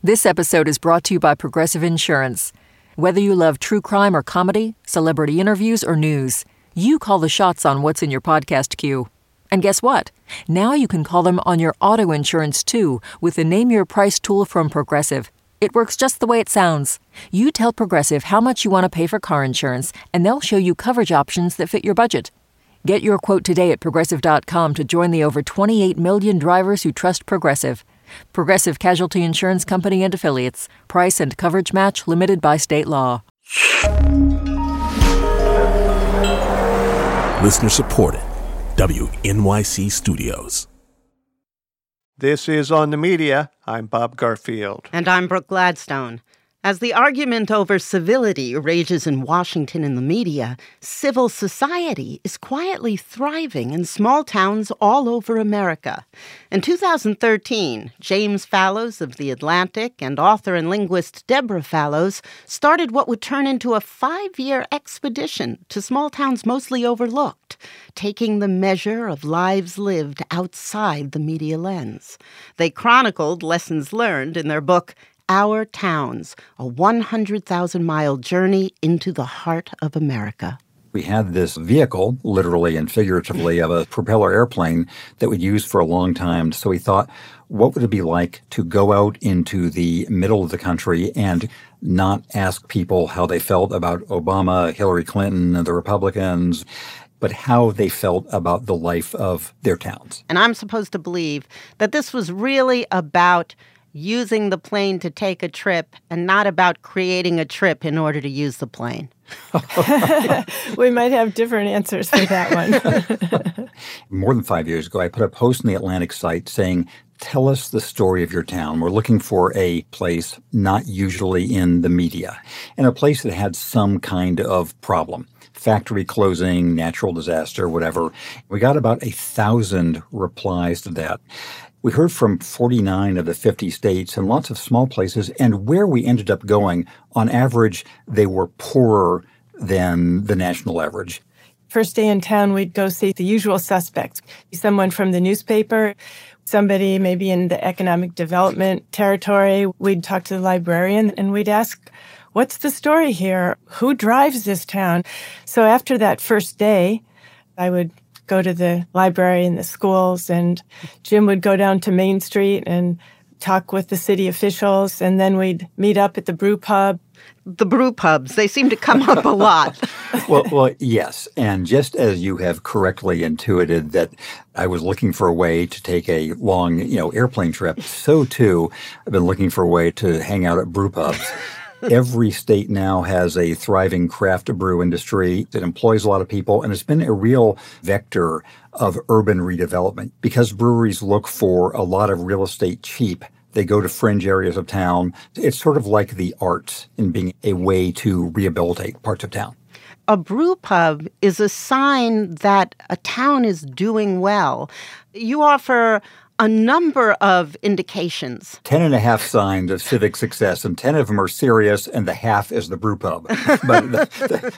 This episode is brought to you by Progressive Insurance. Whether you love true crime or comedy, celebrity interviews or news, you call the shots on what's in your podcast queue. And guess what? Now you can call them on your auto insurance too with the Name Your Price tool from Progressive. It works just the way it sounds. You tell Progressive how much you want to pay for car insurance, and they'll show you coverage options that fit your budget. Get your quote today at Progressive.com to join the over 28 million drivers who trust Progressive. Progressive Casualty Insurance Company and Affiliates. Price and coverage match limited by state law. Listener supported. WNYC Studios. This is On the Media. I'm Bob Garfield. And I'm Brooke Gladstone. As the argument over civility rages in Washington and the media, civil society is quietly thriving in small towns all over America. In 2013, James Fallows of The Atlantic and author and linguist Deborah Fallows started what would turn into a 5-year expedition to small towns mostly overlooked, taking the measure of lives lived outside the media lens. They chronicled lessons learned in their book, Our Towns, a 100,000-mile journey into the heart of America. We had this vehicle, literally and figuratively, of a propeller airplane that we'd used for a long time. So we thought, what would it be like to go out into the middle of the country and not ask people how they felt about Obama, Hillary Clinton, the Republicans, but how they felt about the life of their towns. And I'm supposed to believe that this was really about using the plane to take a trip and not about creating a trip in order to use the plane. We might have different answers for that one. More than 5 years ago, I put a post in the Atlantic site saying, tell us the story of your town. We're looking for a place not usually in the media, and a place that had some kind of problem. Factory closing, natural disaster, whatever. We got about 1,000 replies to that. We heard from 49 of the 50 states and lots of small places, and where we ended up going, on average, they were poorer than the national average. First day in town, we'd go see the usual suspects. Someone from the newspaper, somebody maybe in the economic development territory. We'd talk to the librarian, and we'd ask, what's the story here? Who drives this town? So after that first day, I would go to the library and the schools, and Jim would go down to Main Street and talk with the city officials, and then we'd meet up at the brew pub. The brew pubs, they seem to come up a lot. Well, yes. And just as you have correctly intuited that I was looking for a way to take a long, airplane trip, so too I've been looking for a way to hang out at brew pubs. Every state now has a thriving craft brew industry that employs a lot of people, and it's been a real vector of urban redevelopment. Because breweries look for a lot of real estate cheap, they go to fringe areas of town. It's sort of like the arts in being a way to rehabilitate parts of town. A brew pub is a sign that a town is doing well. You offer a number of indications. 10 and a half signs of civic success, and 10 of them are serious, and the half is the brew pub. But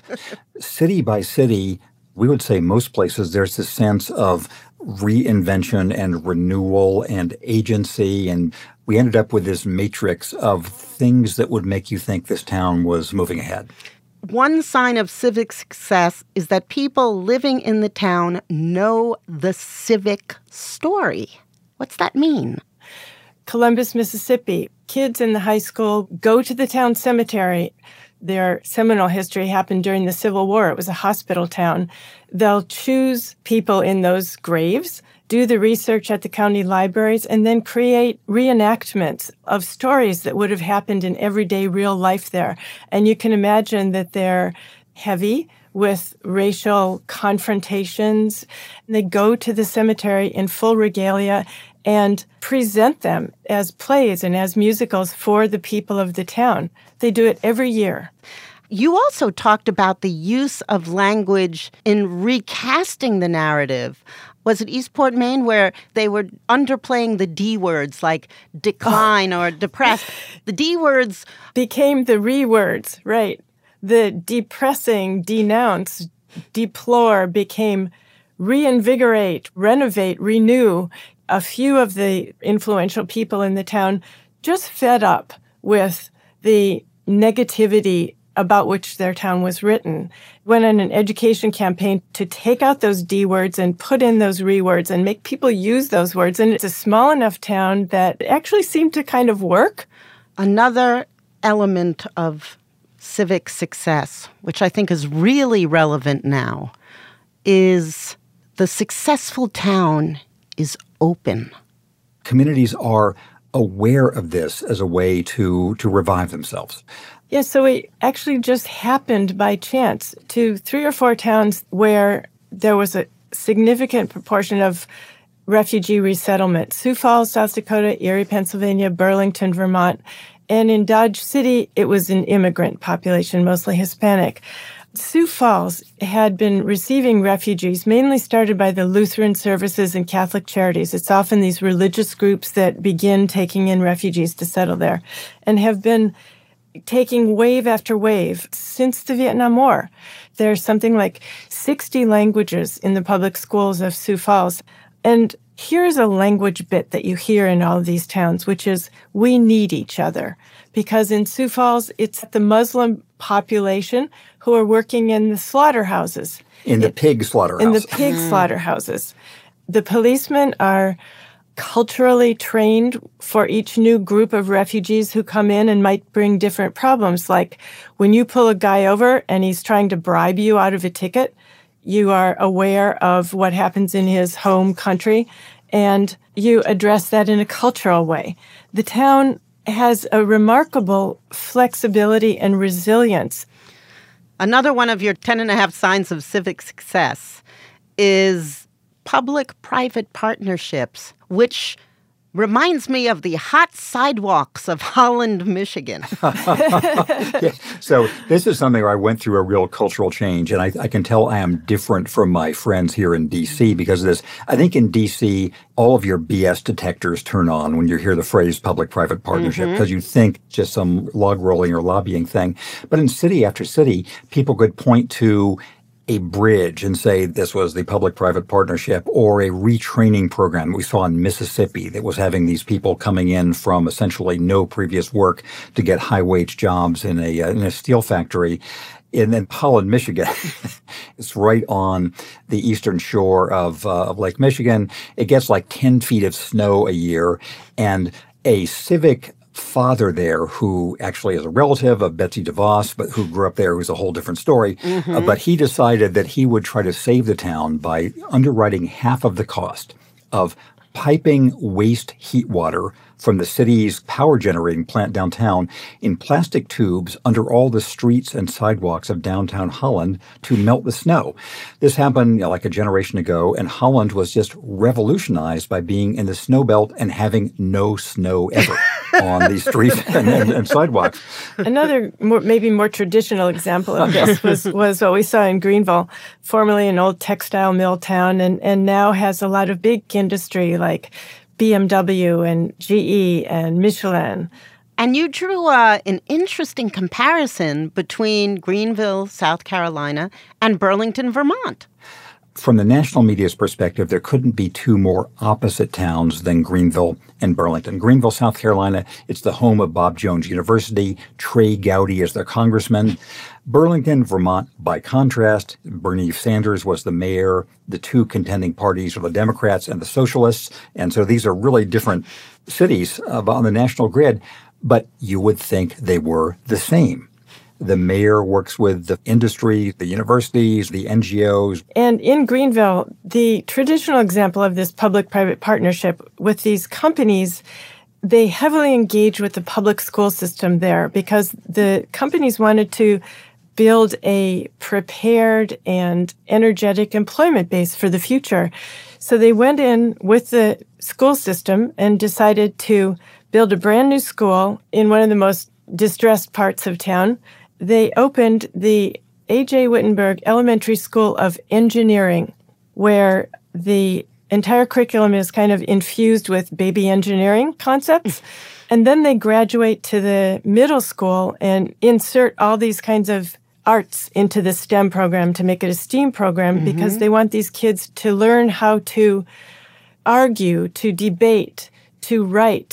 city by city, we would say most places, there's this sense of reinvention and renewal and agency, and we ended up with this matrix of things that would make you think this town was moving ahead. One sign of civic success is that people living in the town know the civic story. What's that mean? Columbus, Mississippi. Kids in the high school go to the town cemetery. Their seminal history happened during the Civil War. It was a hospital town. They'll choose people in those graves, do the research at the county libraries, and then create reenactments of stories that would have happened in everyday real life there. And you can imagine that they're heavy with racial confrontations. They go to the cemetery in full regalia and present them as plays and as musicals for the people of the town. They do it every year. You also talked about the use of language in recasting the narrative. Was it Eastport, Maine, where they were underplaying the D words like decline or depressed? The D words became the re words, right? The depressing, denounce, deplore became reinvigorate, renovate, renew. A few of the influential people in the town just fed up with the negativity about which their town was written, went on an education campaign to take out those D words and put in those re words and make people use those words. And it's a small enough town that actually seemed to kind of work. Another element of civic success, which I think is really relevant now, is the successful town is open. Communities are aware of this as a way to revive themselves. Yeah, so it actually just happened by chance to 3 or 4 towns where there was a significant proportion of refugee resettlement. Sioux Falls, South Dakota, Erie, Pennsylvania, Burlington, Vermont. And in Dodge City, it was an immigrant population, mostly Hispanic. Sioux Falls had been receiving refugees, mainly started by the Lutheran services and Catholic charities. It's often these religious groups that begin taking in refugees to settle there, and have been taking wave after wave since the Vietnam War. There's something like 60 languages in the public schools of Sioux Falls. And here's a language bit that you hear in all of these towns, which is, we need each other. Because in Sioux Falls, it's the Muslim population who are working in the slaughterhouses. In the pig slaughterhouse. In the pig slaughterhouses. The policemen are culturally trained for each new group of refugees who come in and might bring different problems. Like when you pull a guy over and he's trying to bribe you out of a ticket, you are aware of what happens in his home country, and you address that in a cultural way. The town has a remarkable flexibility and resilience. Another one of your 10.5 signs of civic success is public-private partnerships, which reminds me of the hot sidewalks of Holland, Michigan. Yeah. So this is something where I went through a real cultural change, and I can tell I am different from my friends here in D.C. because of this. I think in D.C., all of your BS detectors turn on when you hear the phrase public-private partnership because you think just some log rolling or lobbying thing. But in city after city, people could point to a bridge and say this was the public-private partnership, or a retraining program we saw in Mississippi that was having these people coming in from essentially no previous work to get high-wage jobs in a steel factory. And then Holland, Michigan, it's right on the eastern shore of Lake Michigan. It gets like 10 feet of snow a year, and a civic father there who actually is a relative of Betsy DeVos, but who grew up there, who's a whole different story. But he decided that he would try to save the town by underwriting half of the cost of piping waste heat water from the city's power generating plant downtown in plastic tubes under all the streets and sidewalks of downtown Holland to melt the snow. This happened like a generation ago, and Holland was just revolutionized by being in the snow belt and having no snow ever on these streets and sidewalks. Another maybe more traditional example of this was what we saw in Greenville, formerly an old textile mill town, and now has a lot of big industry like BMW and GE and Michelin. And you drew an interesting comparison between Greenville, South Carolina, and Burlington, Vermont. From the national media's perspective, there couldn't be two more opposite towns than Greenville and Burlington. Greenville, South Carolina, it's the home of Bob Jones University. Trey Gowdy is their congressman. Burlington, Vermont, by contrast, Bernie Sanders was the mayor. The two contending parties are the Democrats and the Socialists. And so these are really different cities on the national grid, but you would think they were the same. The mayor works with the industry, the universities, the NGOs. And in Greenville, the traditional example of this public-private partnership with these companies, they heavily engage with the public school system there because the companies wanted to build a prepared and energetic employment base for the future. So they went in with the school system and decided to build a brand new school in one of the most distressed parts of town. They opened the A.J. Wittenberg Elementary School of Engineering, where the entire curriculum is kind of infused with baby engineering concepts. And then they graduate to the middle school and insert all these kinds of arts into the STEM program to make it a STEAM program because they want these kids to learn how to argue, to debate, to write,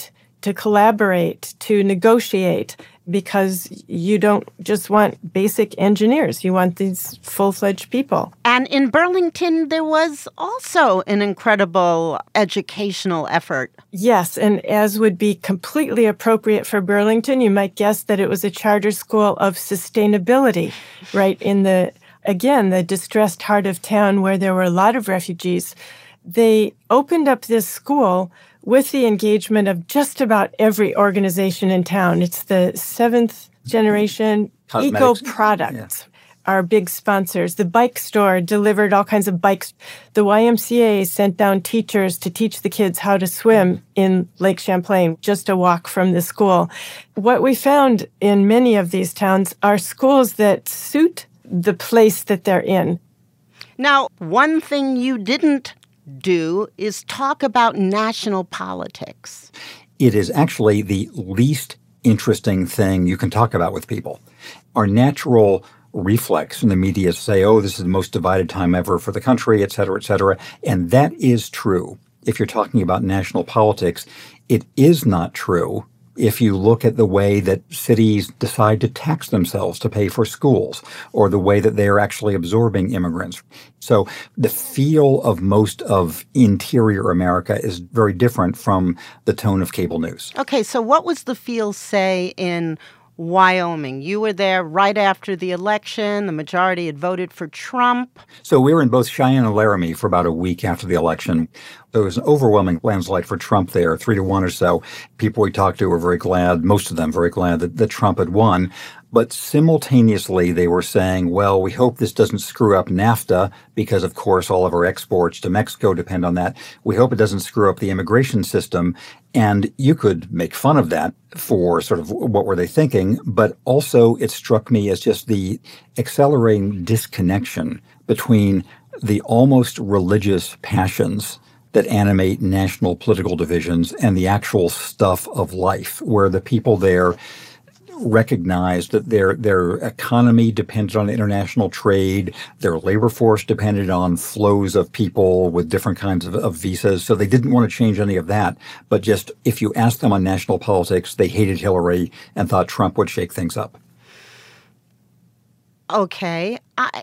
to collaborate, to negotiate, because you don't just want basic engineers. You want these full-fledged people. And in Burlington, there was also an incredible educational effort. Yes, and as would be completely appropriate for Burlington, you might guess that it was a charter school of sustainability, right in the distressed heart of town where there were a lot of refugees. They opened up this school with the engagement of just about every organization in town. It's the seventh generation. Cosmetics. Eco Products are big sponsors. The bike store delivered all kinds of bikes. The YMCA sent down teachers to teach the kids how to swim in Lake Champlain, just a walk from the school. What we found in many of these towns are schools that suit the place that they're in. Now, one thing you didn't do is talk about national politics. It is actually the least interesting thing you can talk about with people. Our natural reflex in the media is to say, oh, this is the most divided time ever for the country, et cetera, et cetera. And that is true. If you're talking about national politics, it is not true if you look at the way that cities decide to tax themselves to pay for schools, or the way that they are actually absorbing immigrants. So the feel of most of interior America is very different from the tone of cable news. Okay, so what was the feel, say, in Wyoming? You were there right after the election. The majority had voted for Trump. So we were in both Cheyenne and Laramie for about a week after the election. There was an overwhelming landslide for Trump there, 3-1 or so. People we talked to were very glad, most of them very glad that Trump had won. But simultaneously, they were saying, well, we hope this doesn't screw up NAFTA because, of course, all of our exports to Mexico depend on that. We hope it doesn't screw up the immigration system. And you could make fun of that for sort of what were they thinking. But also it struck me as just the accelerating disconnection between the almost religious passions that animate national political divisions and the actual stuff of life, where the people there recognized that their economy depended on international trade, their labor force depended on flows of people with different kinds of visas. So they didn't want to change any of that. But just if you asked them on national politics, they hated Hillary and thought Trump would shake things up. Okay.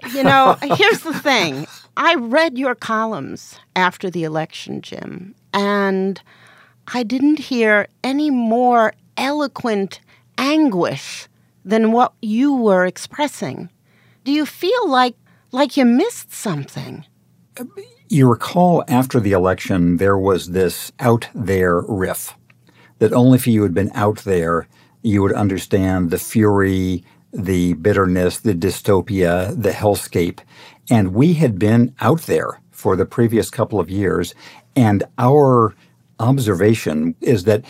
Here's the thing. I read your columns after the election, Jim, and I didn't hear any more eloquent anguish than what you were expressing. Do you feel like you missed something? You recall after the election, there was this out there riff that only if you had been out there, you would understand the fury, the bitterness, the dystopia, the hellscape. And we had been out there for the previous couple of years. And our observation is that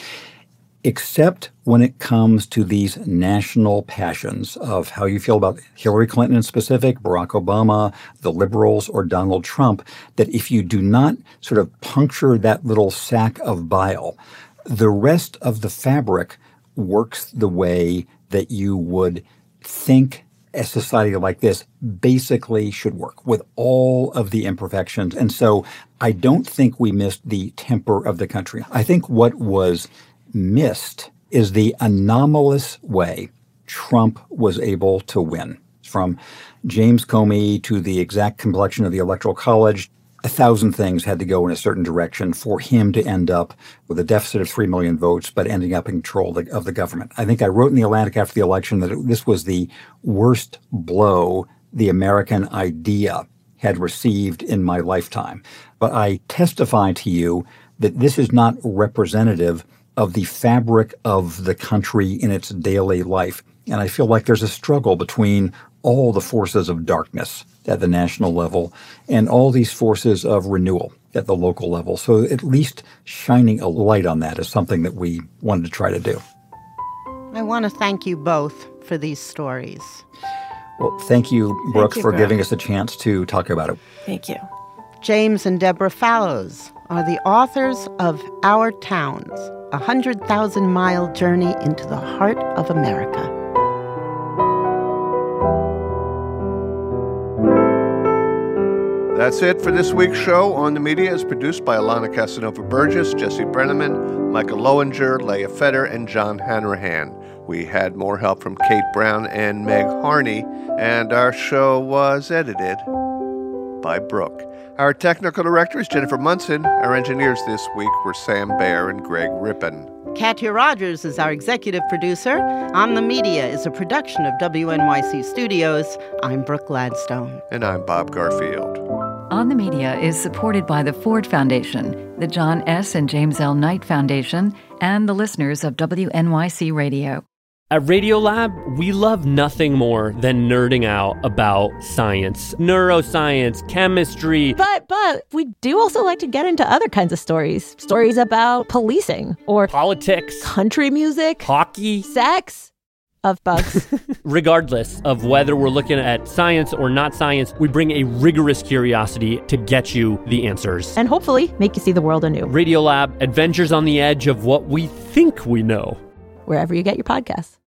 except when it comes to these national passions of how you feel about Hillary Clinton in specific, Barack Obama, the liberals, or Donald Trump, that if you do not sort of puncture that little sack of bile, the rest of the fabric works the way that you would think a society like this basically should work, with all of the imperfections. And so I don't think we missed the temper of the country. I think what was missed is the anomalous way Trump was able to win. From James Comey to the exact complexion of the Electoral College, 1,000 things had to go in a certain direction for him to end up with a deficit of 3 million votes, but ending up in control of the government. I think I wrote in The Atlantic after the election that this was the worst blow the American idea had received in my lifetime. But I testify to you that this is not representative of the fabric of the country in its daily life. And I feel like there's a struggle between all the forces of darkness at the national level and all these forces of renewal at the local level. So at least shining a light on that is something that we wanted to try to do. I want to thank you both for these stories. Well, thank you, Brooke, for giving us a chance to talk about it. Thank you. James and Deborah Fallows are the authors of Our Towns, a 100,000-mile journey into the heart of America. That's it for this week's show. On the Media is produced by Alana Casanova-Burgess, Jesse Brenneman, Michael Lowinger, Leah Fetter, and John Hanrahan. We had more help from Kate Brown and Meg Harney, and our show was edited by Brooke. Our technical director is Jennifer Munson. Our engineers this week were Sam Baer and Greg Rippin. Katya Rogers is our executive producer. On the Media is a production of WNYC Studios. I'm Brooke Gladstone. And I'm Bob Garfield. On the Media is supported by the Ford Foundation, the John S. and James L. Knight Foundation, and the listeners of WNYC Radio. At Radiolab, we love nothing more than nerding out about science, neuroscience, chemistry. But we do also like to get into other kinds of stories. Stories about policing or politics, country music, hockey, sex, of bugs. Regardless of whether we're looking at science or not science, we bring a rigorous curiosity to get you the answers. And hopefully make you see the world anew. Radiolab, adventures on the edge of what we think we know. Wherever you get your podcasts.